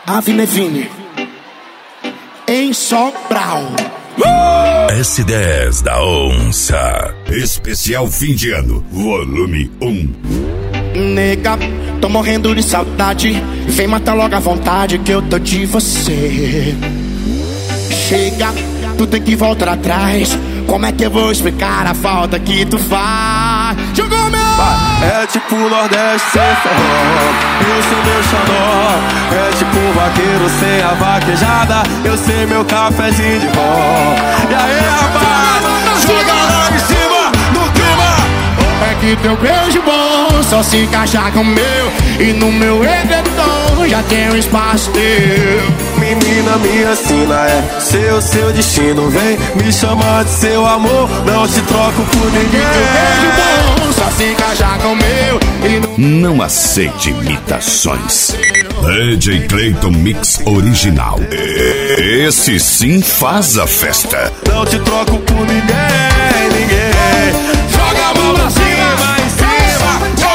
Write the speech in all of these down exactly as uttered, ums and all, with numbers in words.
Ave Nevine, em Sobral. S dez da Onça. Especial fim de ano, volume um. Nega, tô morrendo de saudade. Vem matar logo a vontade que eu tô de você. Chega, tu tem que voltar atrás. Como é que eu vou explicar a falta que tu faz? Jogou meu! É tipo Nordeste sem forró, eu sou meu xodó. É tipo vaqueiro sem a vaquejada, eu sei meu cafezinho de vó. E aí, rapaz, joga lá em cima no clima. É que teu beijo bom só se encaixa com o meu, e no meu edredom já tem um espaço teu. Menina, me ensina, é seu, seu destino. Vem me chamar de seu amor, não te troco por ninguém. Teu beijo bom só se encaixa com o meu, e no... Não aceite imitações. D J Clayton Mix Original. Esse sim faz a festa. Não te troco por ninguém, ninguém. Joga a mão pra cima, em cima.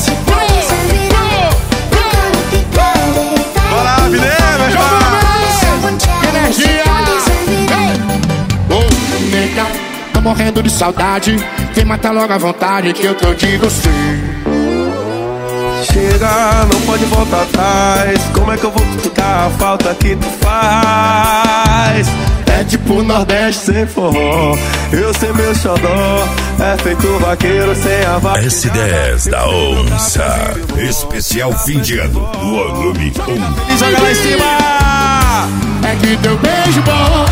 Bora, Vilema, irmão. Que energia! Ô, nega, tô morrendo de saudade. Vem matar logo a vontade que eu tô de você. Chega, não pode voltar atrás. Como é que eu vou explicar a falta que tu faz? É tipo Nordeste sem forró, eu sei meu xodó. É feito vaqueiro sem a vaca. S dez da Onça. Especial fim de ano, volume um. E joga lá em cima. É que teu beijo bom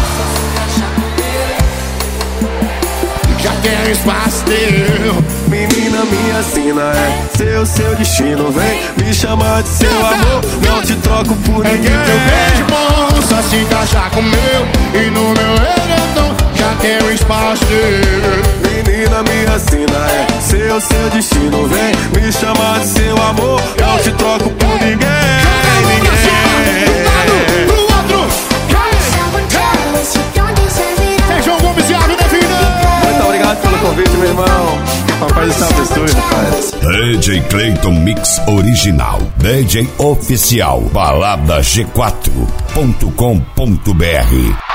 já tem espaço teu. Menina, me ensina, é seu, seu destino. Vem me chamar de seu amor, não te troco por É que ninguém. teu beijo bom só se encaixa com o meu, e no meu edredom já tem um espaço teu. Menina, me ensina, é seu, seu destino. Vem me chamar de seu amor, não te troco por ninguém, ninguém. Pro outro, Sejam Gomes e Ave Nevine. Muito obrigado pelo convite, meu irmão. Papai do céu abençoe, rapaz. D J Clayton Mix Original. D J Oficial. Balada G quatro ponto com ponto br.